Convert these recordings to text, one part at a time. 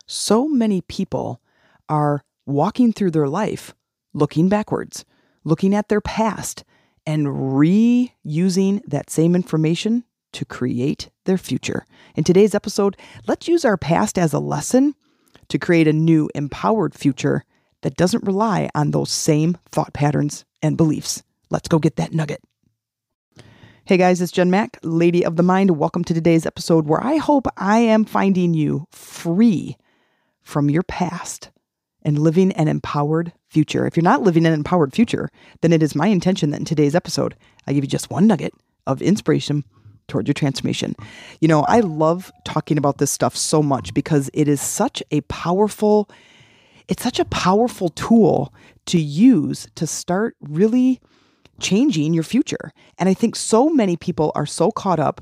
So many people are walking through their life looking backwards, looking at their past, and reusing that same information to create their future. In today's episode, let's use our past as a lesson to create a new, empowered future that doesn't rely on those same thought patterns and beliefs. Let's go get that nugget. Hey guys, it's Jen Mack, Lady of the Mind. Welcome to today's episode where I hope I am finding you free from your past and living an empowered future. If you're not living an empowered future, then it is my intention that in today's episode, I give you just one nugget of inspiration toward your transformation. You know, I love talking about this stuff so much because it is such a powerful tool to use to start really changing your future. And I think so many people are so caught up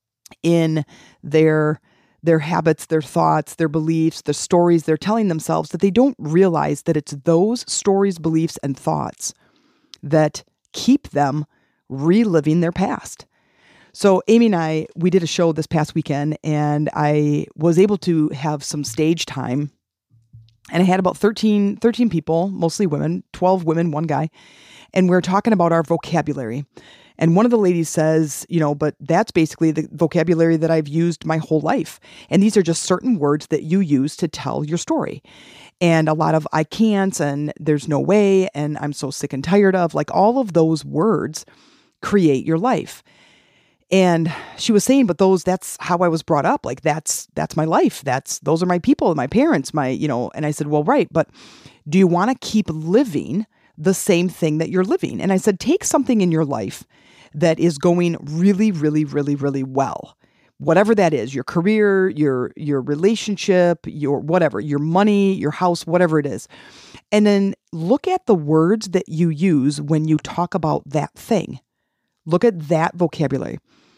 in their habits, their thoughts, their beliefs, the stories they're telling themselves that they don't realize that it's those stories, beliefs, and thoughts that keep them reliving their past. So Amy and I, we did a show this past weekend and I was able to have some stage time, and I had about 13 people, mostly women, 12 women, one guy. And we're talking about our vocabulary. And one of the ladies says, but that's basically the vocabulary that I've used my whole life. And these are just certain words that you use to tell your story. And a lot of I can't, and there's no way, and I'm so sick and tired of, like all of those words create your life. And she was saying, but that's how I was brought up. Like that's my life. Those are my people, my parents, and I said, well, right. But do you want to keep living the same thing that you're living? And I said, take something in your life that is going really, really, really, really well. Whatever that is, your career, your relationship, your whatever, your money, your house, whatever it is. And then look at the words that you use when you talk about that thing. Look at that vocabulary.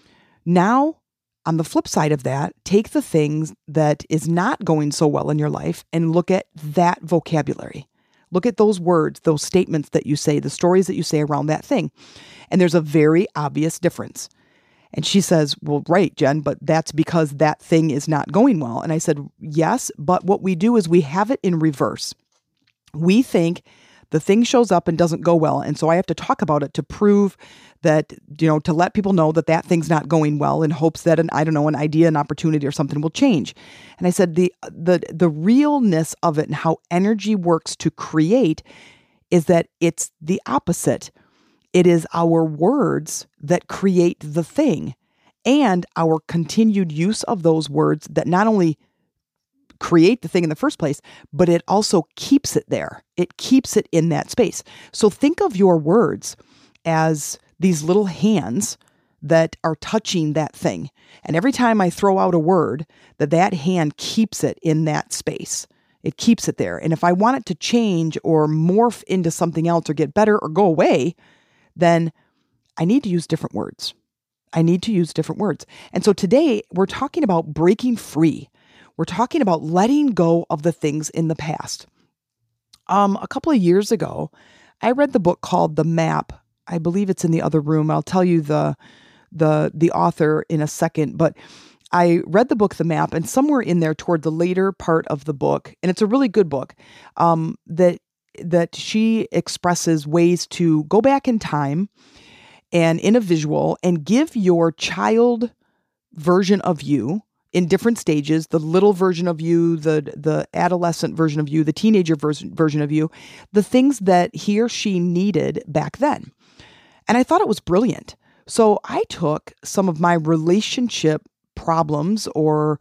Now, on the flip side of that, take the things that is not going so well in your life and look at that vocabulary. Look at those words, those statements that you say, the stories that you say around that thing. And there's a very obvious difference. And she says, well, right, Jen, but that's because that thing is not going well. And I said, yes, but what we do is we have it in reverse. We think the thing shows up and doesn't go well. And so I have to talk about it to prove that, to let people know that that thing's not going well in hopes that an idea, an opportunity or something will change. And I said, the realness of it and how energy works to create is that it's the opposite. It is our words that create the thing, and our continued use of those words that not only create the thing in the first place, but it also keeps it there. It keeps it in that space. So think of your words as these little hands that are touching that thing. And every time I throw out a word, that hand keeps it in that space. It keeps it there. And if I want it to change or morph into something else or get better or go away, then I need to use different words. And so today we're talking about breaking free. We're talking about letting go of the things in the past. A couple of years ago, I read the book called The Map. I believe it's in the other room. I'll tell you the author in a second, but I read the book, The Map, and somewhere in there toward the later part of the book, and it's a really good book, that she expresses ways to go back in time and in a visual and give your child version of you in different stages, the little version of you, the adolescent version of you, the teenager version of you, the things that he or she needed back then. And I thought it was brilliant. So I took some of my relationship problems or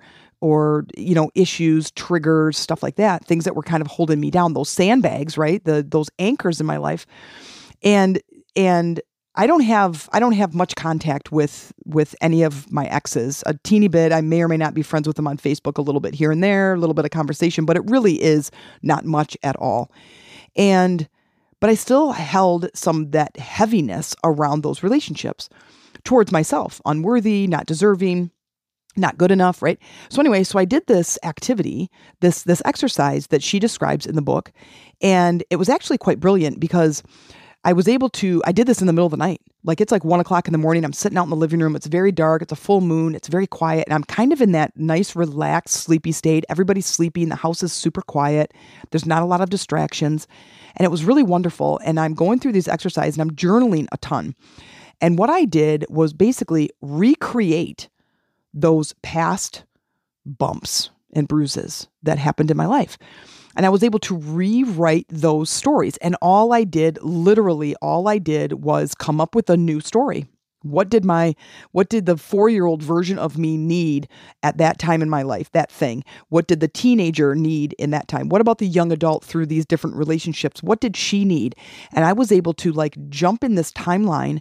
issues, triggers, stuff like that, things that were kind of holding me down, those sandbags, right? Those anchors in my life. And I don't have much contact with any of my exes, a teeny bit. I may or may not be friends with them on Facebook a little bit here and there, a little bit of conversation, but it really is not much at all. But I still held some that heaviness around those relationships towards myself, unworthy, not deserving, not good enough, right? So I did this activity, this exercise that she describes in the book, and it was actually quite brilliant because I did this in the middle of the night. Like it's like 1:00 in the morning. I'm sitting out in the living room. It's very dark. It's a full moon. It's very quiet. And I'm kind of in that nice, relaxed, sleepy state. Everybody's sleeping. The house is super quiet. There's not a lot of distractions. And it was really wonderful. And I'm going through these exercises and I'm journaling a ton. And what I did was basically recreate those past bumps and bruises that happened in my life. And I was able to rewrite those stories. And literally all I did was come up with a new story. What did the 4-year-old version of me need at that time in my life? That thing. What did the teenager need in that time? What about the young adult through these different relationships? What did she need? And I was able to like jump in this timeline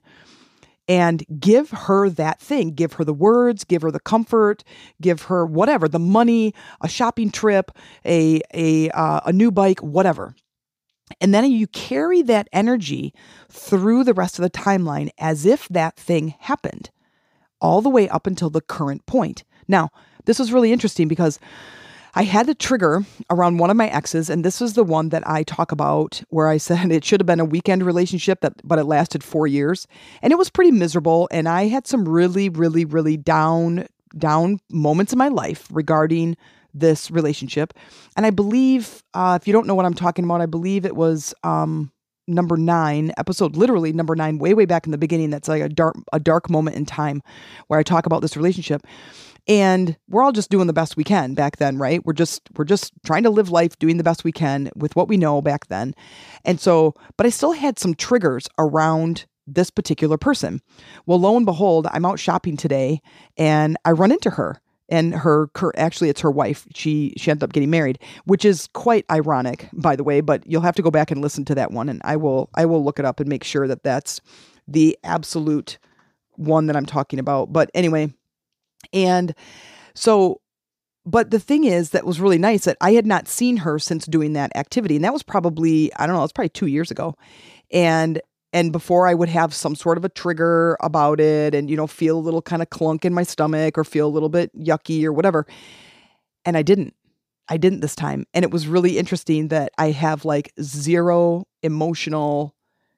and give her that thing, give her the words, give her the comfort, give her whatever, the money, a shopping trip, a new bike, whatever. And then you carry that energy through the rest of the timeline as if that thing happened all the way up until the current point. Now, this was really interesting because I had the trigger around one of my exes, and this is the one that I talk about where I said it should have been a weekend relationship, but it lasted 4 years, and it was pretty miserable, and I had some really, really, really down moments in my life regarding this relationship. And I believe, if you don't know what I'm talking about, I believe it was number 9, episode literally number 9, way back in the beginning. That's like a dark moment in time where I talk about this relationship. And we're all just doing the best we can back then, right? We're just trying to live life, doing the best we can with what we know back then. And so, but I still had some triggers around this particular person. Well, lo and behold, I'm out shopping today and I run into her. And actually it's her wife. She ended up getting married, which is quite ironic, by the way, but you'll have to go back and listen to that one. And I will look it up and make sure that that's the absolute one that I'm talking about. But anyway, and so, but the thing is that was really nice that I had not seen her since doing that activity. And that was probably, I don't know, it's probably 2 years ago. And before I would have some sort of a trigger about it and, feel a little kind of clunk in my stomach or feel a little bit yucky or whatever. And I didn't this time. And it was really interesting that I have like zero emotional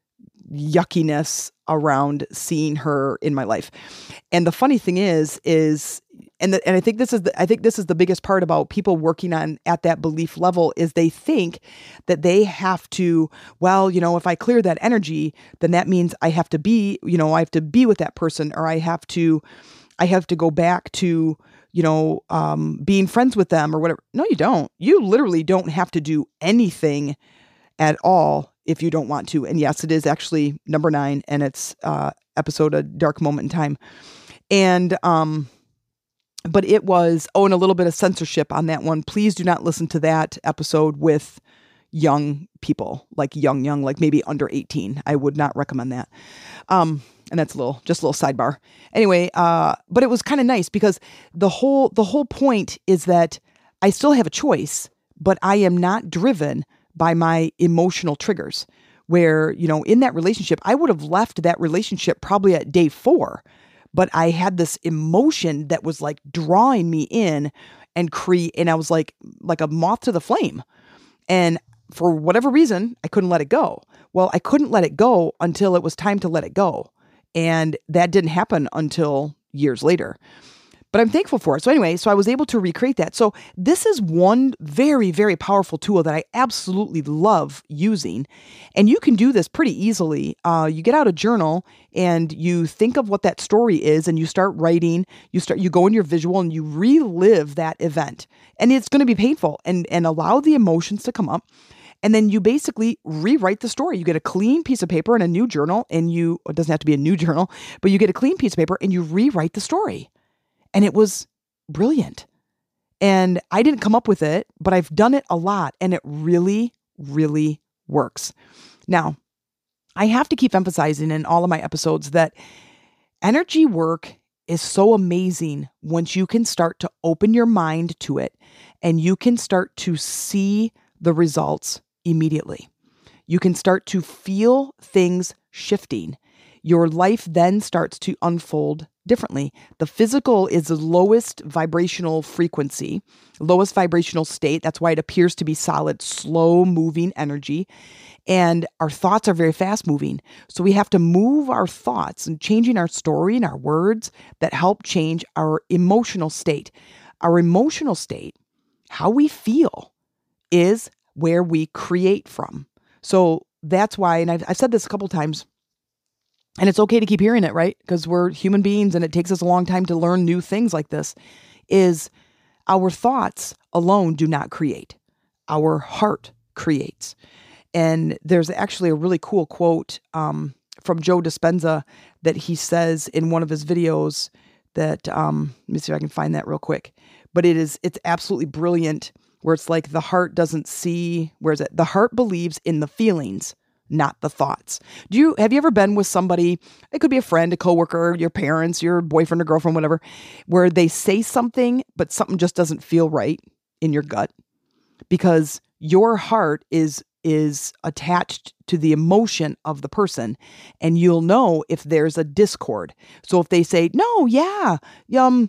yuckiness around seeing her in my life. And the funny thing is I think this is the biggest part about people working on at that belief level is they think that they have to, if I clear that energy, then that means I have to be, I have to be with that person, or I have to go back to, being friends with them or whatever. No, you don't. You literally don't have to do anything at all if you don't want to. And yes, it is actually number 9 and it's episode A Dark Moment in Time. And but it was, and a little bit of censorship on that one. Please do not listen to that episode with young people, like young, like maybe under 18. I would not recommend that. And that's just a little sidebar. Anyway, but it was kind of nice because the whole point is that I still have a choice, but I am not driven by my emotional triggers where, in that relationship, I would have left that relationship probably at day 4, but I had this emotion that was like drawing me in and I was like a moth to the flame. And for whatever reason, I couldn't let it go. Well, I couldn't let it go until it was time to let it go. And that didn't happen until years later. But I'm thankful for it. So anyway, I was able to recreate that. So this is one very, very powerful tool that I absolutely love using. And you can do this pretty easily. You get out a journal and you think of what that story is and you start writing. You go in your visual and you relive that event. And it's going to be painful and allow the emotions to come up. And then you basically rewrite the story. You get a clean piece of paper and a new journal it doesn't have to be a new journal, but you get a clean piece of paper and you rewrite the story. And it was brilliant. And I didn't come up with it, but I've done it a lot and it really, really works. Now, I have to keep emphasizing in all of my episodes that energy work is so amazing once you can start to open your mind to it and you can start to see the results immediately. You can start to feel things shifting. Your life then starts to unfold differently. The physical is the lowest vibrational frequency, lowest vibrational state. That's why it appears to be solid, slow moving energy. And our thoughts are very fast moving. So we have to move our thoughts and changing our story and our words that help change our emotional state. Our emotional state, how we feel, is where we create from. So that's why, and I've said this a couple times, and it's okay to keep hearing it, right? Because we're human beings and it takes us a long time to learn new things like this, is our thoughts alone do not create. Our heart creates. And there's actually a really cool quote from Joe Dispenza that he says in one of his videos that, let me see if I can find that real quick. But it's absolutely brilliant, where it's like the heart doesn't see, where is it? The heart believes in the feelings, not the thoughts. Have you ever been with somebody, it could be a friend, a coworker, your parents, your boyfriend or girlfriend, whatever, where they say something, but something just doesn't feel right in your gut? Because your heart is attached to the emotion of the person, and you'll know if there's a discord. So if they say, I'm going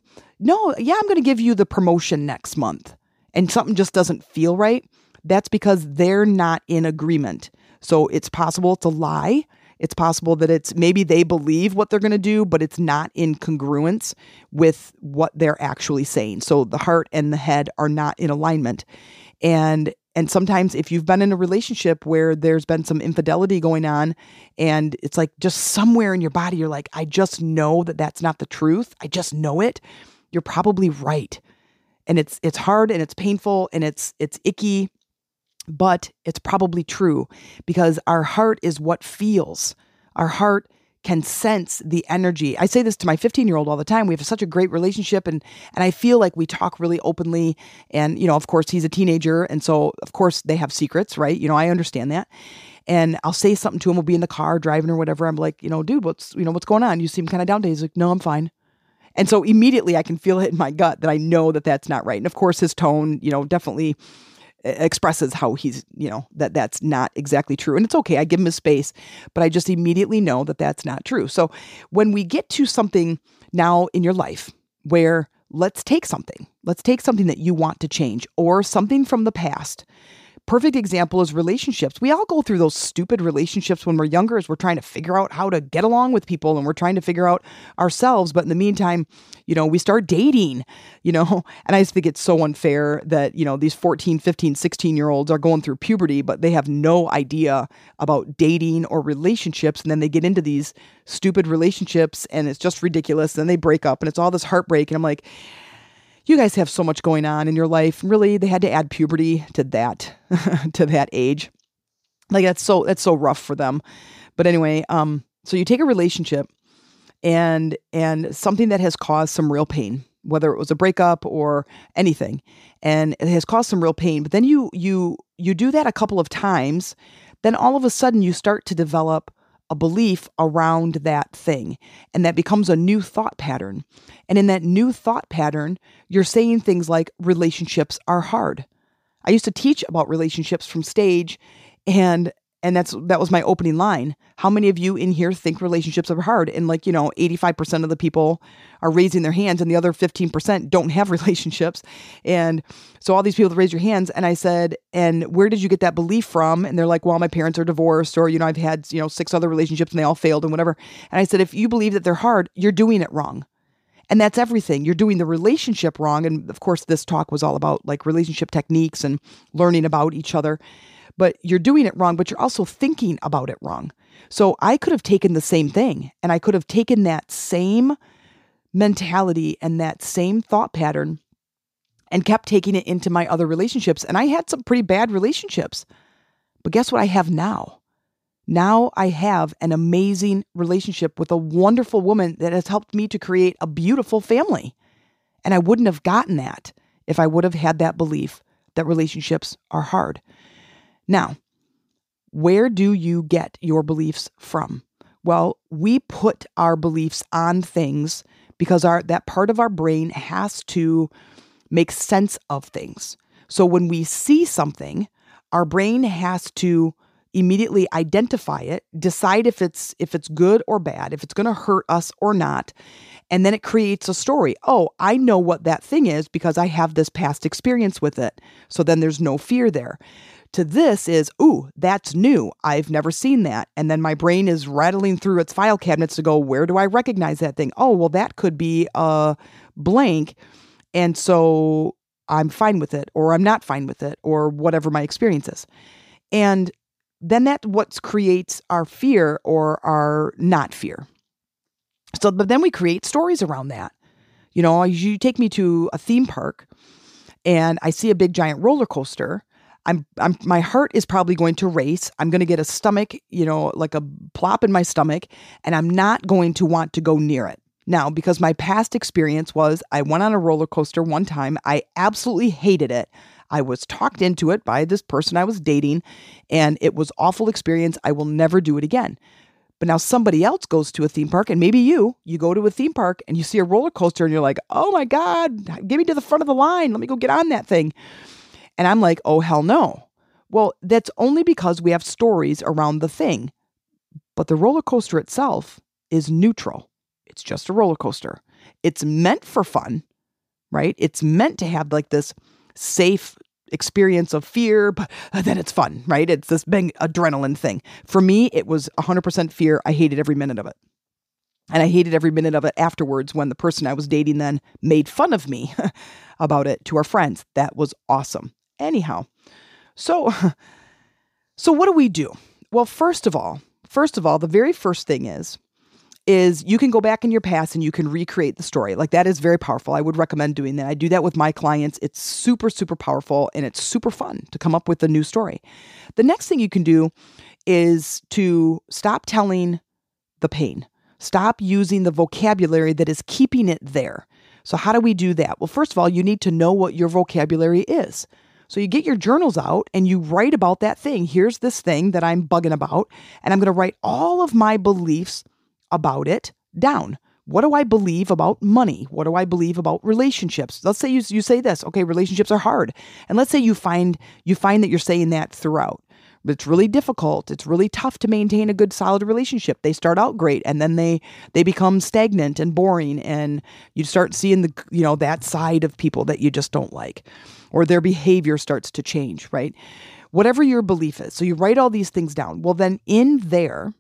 to give you the promotion next month, and something just doesn't feel right, that's because they're not in agreement. So it's possible to lie. It's possible that maybe they believe what they're going to do, but it's not in congruence with what they're actually saying. So the heart and the head are not in alignment. And sometimes if you've been in a relationship where there's been some infidelity going on, and it's like just somewhere in your body, you're like, I just know that that's not the truth. I just know it. You're probably right. And it's hard and it's painful and it's icky, but it's probably true, because our heart is what feels. Our heart can sense the energy. I say this to my 15-year-old all the time. We have such a great relationship, and I feel like we talk really openly. And, of course, he's a teenager. And so, of course, they have secrets, right? I understand that. And I'll say something to him. We'll be in the car driving or whatever. I'm like, dude, what's going on? You seem kind of down today. He's like, no, I'm fine. And so immediately I can feel it in my gut that I know that that's not right. And of course, his tone, definitely expresses how he's, that's not exactly true. And it's okay. I give him his space, but I just immediately know that that's not true. So when we get to something now in your life where let's take something that you want to change, or something from the past. Perfect example is relationships. We all go through those stupid relationships when we're younger, as we're trying to figure out how to get along with people, and we're trying to figure out ourselves. But in the meantime, we start dating, and I just think it's so unfair that, these 14, 15, 16-year-olds are going through puberty, but they have no idea about dating or relationships. And then they get into these stupid relationships and it's just ridiculous. And then they break up and it's all this heartbreak. And I'm like, you guys have so much going on in your life. Really, they had to add puberty to that, to that age. Like that's so rough for them. But anyway, so you take a relationship and something that has caused some real pain, whether it was a breakup or anything, and it has caused some real pain. But then you do that a couple of times, then all of a sudden you start to develop a belief around that thing. And that becomes a new thought pattern. And in that new thought pattern, you're saying things like relationships are hard. I used to teach about relationships from stage, and that was my opening line. How many of you in here think relationships are hard? And 85% of the people are raising their hands, and the other 15% don't have relationships. And so all these people that raise your hands, and I said, and where did you get that belief from? And they're like, well, my parents are divorced, or, I've had, 6 other relationships and they all failed and whatever. And I said, if you believe that they're hard, you're doing it wrong. And that's everything. You're doing the relationship wrong. And of course, this talk was all about relationship techniques and learning about each other. But you're doing it wrong, but you're also thinking about it wrong. So I could have taken the same thing, and I could have taken that same mentality and that same thought pattern and kept taking it into my other relationships. And I had some pretty bad relationships. But guess what I have now? Now I have an amazing relationship with a wonderful woman that has helped me to create a beautiful family. And I wouldn't have gotten that if I would have had that belief that relationships are hard. Now, where do you get your beliefs from? Well, we put our beliefs on things because that part of our brain has to make sense of things. So when we see something, our brain has to immediately identify it, decide if it's good or bad, if it's going to hurt us or not, and then it creates a story. Oh, I know what that thing is because I have this past experience with it. So then there's no fear there. to this is, ooh, that's new. I've never seen that. And then my brain is rattling through its file cabinets to go, where do I recognize that thing? Oh, well, that could be a blank. And so I'm fine with it, or I'm not fine with it, or whatever my experience is. And then that what creates our fear or our not fear. So, but then we create stories around that. You take me to a theme park and I see a big giant roller coaster. My heart is probably going to race. I'm going to get a stomach, like a plop in my stomach, and I'm not going to want to go near it. Now, because my past experience was I went on a roller coaster one time. I absolutely hated it. I was talked into it by this person I was dating, and it was awful experience. I will never do it again. But now somebody else goes to a theme park, and maybe you go to a theme park and you see a roller coaster and you're like, oh my God, get me to the front of the line. Let me go get on that thing. And I'm like, oh, hell no. Well, that's only because we have stories around the thing. But the roller coaster itself is neutral. It's just a roller coaster. It's meant for fun, right? It's meant to have like this safe experience of fear, but then it's fun, right? It's this big adrenaline thing. For me, it was 100% fear. I hated every minute of it. And I hated every minute of it afterwards when the person I was dating then made fun of me about it to our friends. That was awesome. Anyhow, so what do we do? Well, first of all, the very first thing is you can go back in your past and you can recreate the story. Like that is very powerful. I would recommend doing that. I do that with my clients. It's super, super powerful and it's super fun to come up with a new story. The next thing you can do is to stop telling the pain. Stop using the vocabulary that is keeping it there. So how do we do that? Well, first of all, you need to know what your vocabulary is. So you get your journals out and you write about that thing. Here's this thing that I'm bugging about, and I'm going to write all of my beliefs about it down. What do I believe about money? What do I believe about relationships? Let's say you say this, okay, relationships are hard. And let's say you find that you're saying that throughout. It's really difficult. It's really tough to maintain a good, solid relationship. They start out great and then they become stagnant and boring, and you start seeing that side of people that you just don't like, or their behavior starts to change, right? Whatever your belief is. So you write all these things down. Well, then in there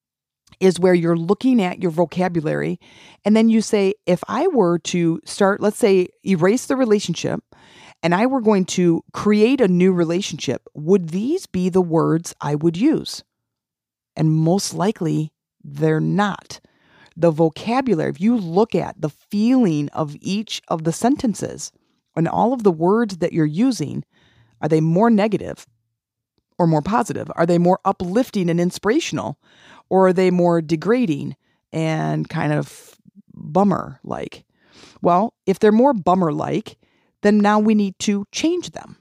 is where you're looking at your vocabulary. And then you say, if I were to start, let's say, erase the relationship and I were going to create a new relationship, would these be the words I would use? And most likely they're not. The vocabulary, if you look at the feeling of each of the sentences and all of the words that you're using, are they more negative or more positive? Are they more uplifting and inspirational? Or are they more degrading and kind of bummer-like? Well, if they're more bummer-like, then now we need to change them.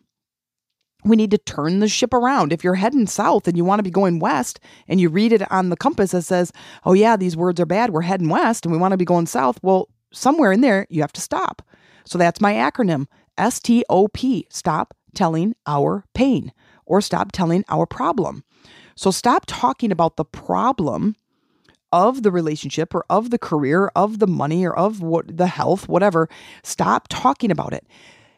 We need to turn the ship around. If you're heading south and you want to be going west and you read it on the compass that says, oh yeah, these words are bad, we're heading west and we want to be going south, well, somewhere in there you have to stop. So that's my acronym, STOP, stop telling our pain, or stop telling our problem. So stop talking about the problem of the relationship or of the career, of the money, or of the health, whatever. Stop talking about it.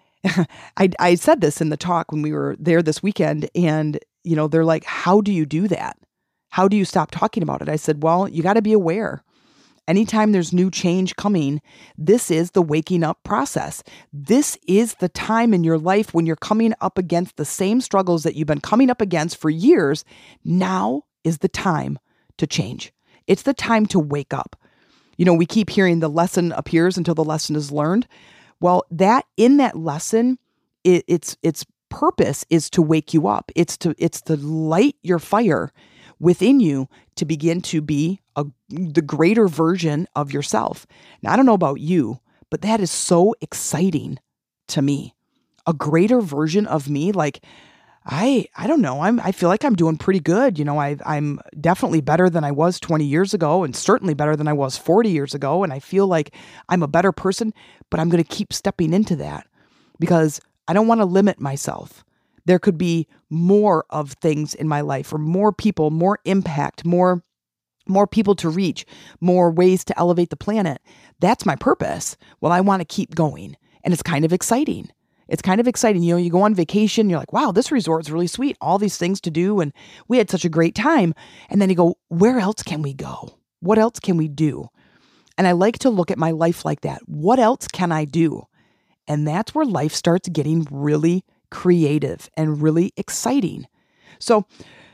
I said this in the talk when we were there this weekend, and they're like, how do you do that? How do you stop talking about it? I said, well, you got to be aware. Anytime there's new change coming, this is the waking up process. This is the time in your life when you're coming up against the same struggles that you've been coming up against for years. Now is the time to change. It's the time to wake up. We keep hearing the lesson appears until the lesson is learned. Well, that in that lesson, its purpose is to wake you up. It's to light your fire within you to begin to be the greater version of yourself. Now, I don't know about you, but that is so exciting to me. A greater version of me, like I don't know. I feel like I'm doing pretty good. I'm definitely better than I was 20 years ago, and certainly better than I was 40 years ago. And I feel like I'm a better person, but I'm going to keep stepping into that because I don't want to limit myself. There could be more of things in my life, or more people, more impact, more people to reach, more ways to elevate the planet. That's my purpose. Well, I want to keep going. And it's kind of exciting. It's kind of exciting. You go on vacation, you're like, wow, this resort's really sweet. All these things to do. And we had such a great time. And then you go, where else can we go? What else can we do? And I like to look at my life like that. What else can I do? And that's where life starts getting really creative and really exciting. So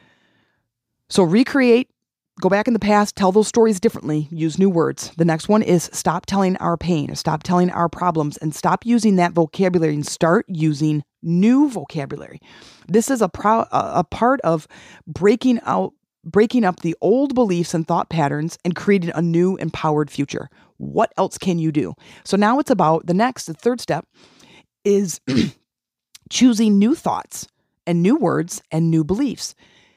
recreate, go back in the past, tell those stories differently, use new words. The next one is stop telling our pain, stop telling our problems, and stop using that vocabulary and start using new vocabulary. This is a part of breaking up the old beliefs and thought patterns and creating a new empowered future. What else can you do? So now it's about the third step is choosing new thoughts and new words and new beliefs.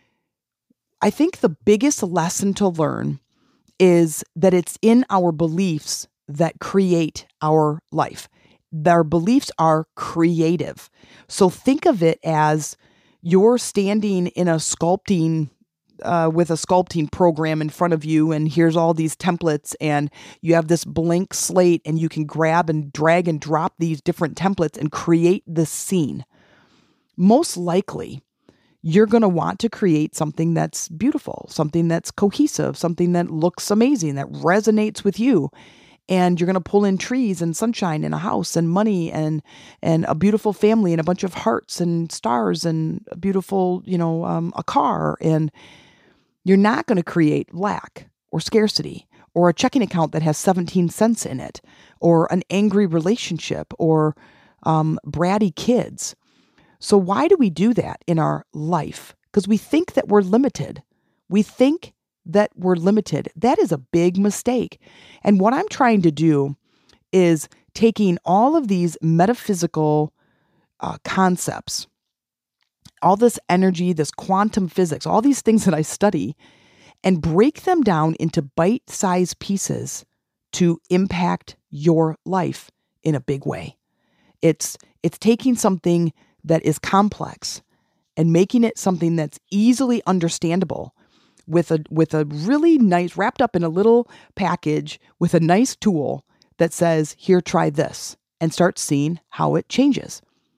I think the biggest lesson to learn is that it's in our beliefs that create our life. Our beliefs are creative. So think of it as you're standing in a sculpting with a sculpting program in front of you, and here's all these templates, and you have this blank slate, and you can grab and drag and drop these different templates and create this scene. Most likely, you're going to want to create something that's beautiful, something that's cohesive, something that looks amazing, that resonates with you. And you're going to pull in trees and sunshine and a house and money and a beautiful family and a bunch of hearts and stars and a beautiful, a car. And you're not going to create lack or scarcity or a checking account that has 17 cents in it or an angry relationship or bratty kids. So why do we do that in our life? Because we think that we're limited. That is a big mistake. And what I'm trying to do is taking all of these metaphysical concepts, all this energy, this quantum physics, all these things that I study, and break them down into bite-sized pieces to impact your life in a big way. It's taking something that is complex and making it something that's easily understandable with a really nice, wrapped up in a little package with a nice tool that says, here, try this, and start seeing how it changes.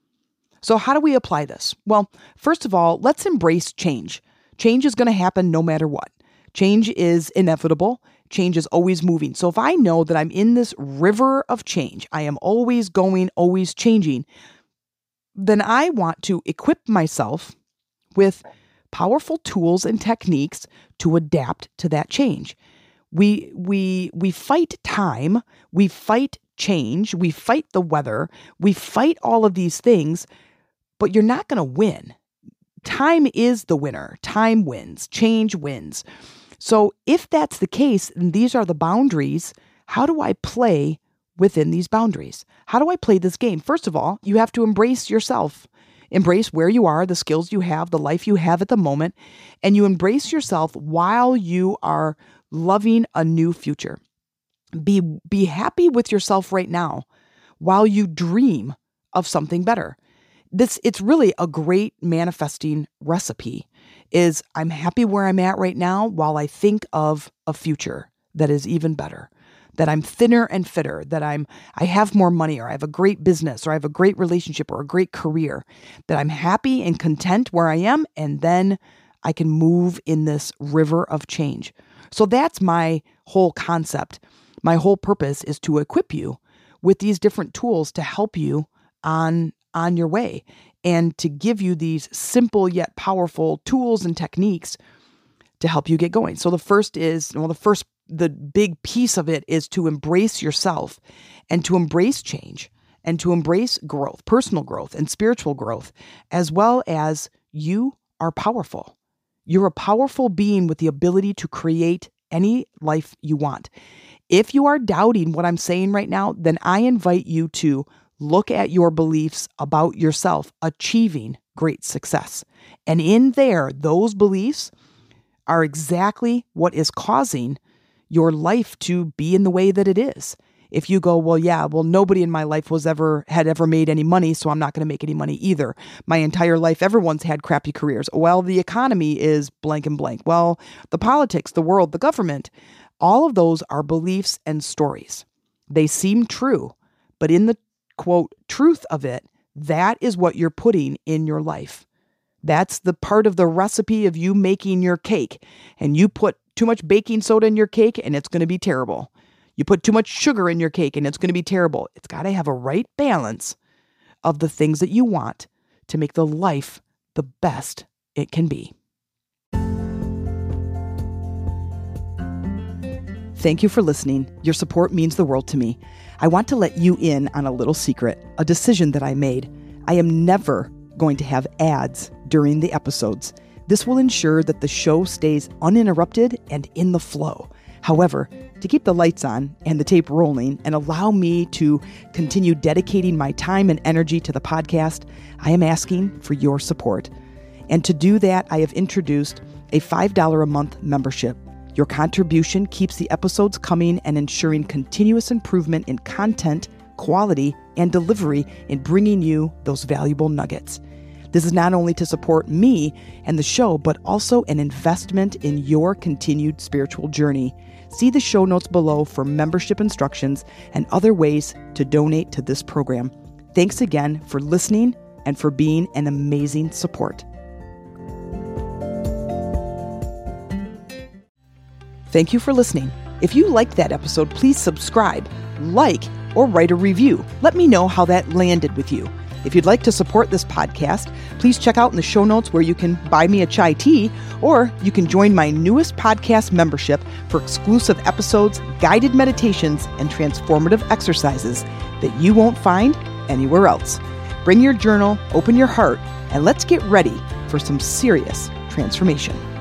So how do we apply this? Well, first of all, let's embrace change. Change is going to happen no matter what. Change is inevitable. Change is always moving. So if I know that I'm in this river of change, I am always going, always changing, then I want to equip myself with powerful tools and techniques to adapt to that change. We fight time, we fight change, we fight the weather, we fight all of these things, but you're not going to win. Time is the winner. Time wins. Change wins. So if that's the case, and these are the boundaries, how do I play within these boundaries? How do I play this game? First of all, you have to embrace yourself. Embrace where you are, the skills you have, the life you have at the moment, and you embrace yourself while you are loving a new future. Be happy with yourself right now while you dream of something better. It's really a great manifesting recipe is I'm happy where I'm at right now while I think of a future that is even better, that I'm thinner and fitter, that I have more money, or I have a great business, or I have a great relationship, or a great career, that I'm happy and content where I am, and then I can move in this river of change. So that's my whole concept. My whole purpose is to equip you with these different tools to help you on your way and to give you these simple yet powerful tools and techniques to help you get going. So the big piece of it is to embrace yourself and to embrace change and to embrace growth, personal growth and spiritual growth, as well as you are powerful. You're a powerful being with the ability to create any life you want. If you are doubting what I'm saying right now, then I invite you to look at your beliefs about yourself achieving great success. And in there, those beliefs are exactly what is causing your life to be in the way that it is. If you go, nobody in my life had ever made any money, so I'm not going to make any money either. My entire life, everyone's had crappy careers. Well, the economy is blank and blank. Well, the politics, the world, the government, all of those are beliefs and stories. They seem true, but in the quote truth of it, That is what you're putting in your life. That's the part of the recipe of you making your cake. And you put too much baking soda in your cake and it's going to be terrible. You put too much sugar in your cake and it's going to be terrible. It's got to have a right balance of the things that you want to make the life the best it can be. Thank you for listening. Your support means the world to me. I want to let you in on a little secret, a decision that I made. I am never going to have ads during the episodes. This will ensure that the show stays uninterrupted and in the flow. However, to keep the lights on and the tape rolling and allow me to continue dedicating my time and energy to the podcast, I am asking for your support. And to do that, I have introduced a $5 a month membership. Your contribution keeps the episodes coming and ensuring continuous improvement in content, quality, and delivery in bringing you those valuable nuggets. This is not only to support me and the show, but also an investment in your continued spiritual journey. See the show notes below for membership instructions and other ways to donate to this program. Thanks again for listening and for being an amazing support. Thank you for listening. If you liked that episode, please subscribe, like, or write a review. Let me know how that landed with you. If you'd like to support this podcast, please check out in the show notes where you can buy me a chai tea, or you can join my newest podcast membership for exclusive episodes, guided meditations, and transformative exercises that you won't find anywhere else. Bring your journal, open your heart, and let's get ready for some serious transformation.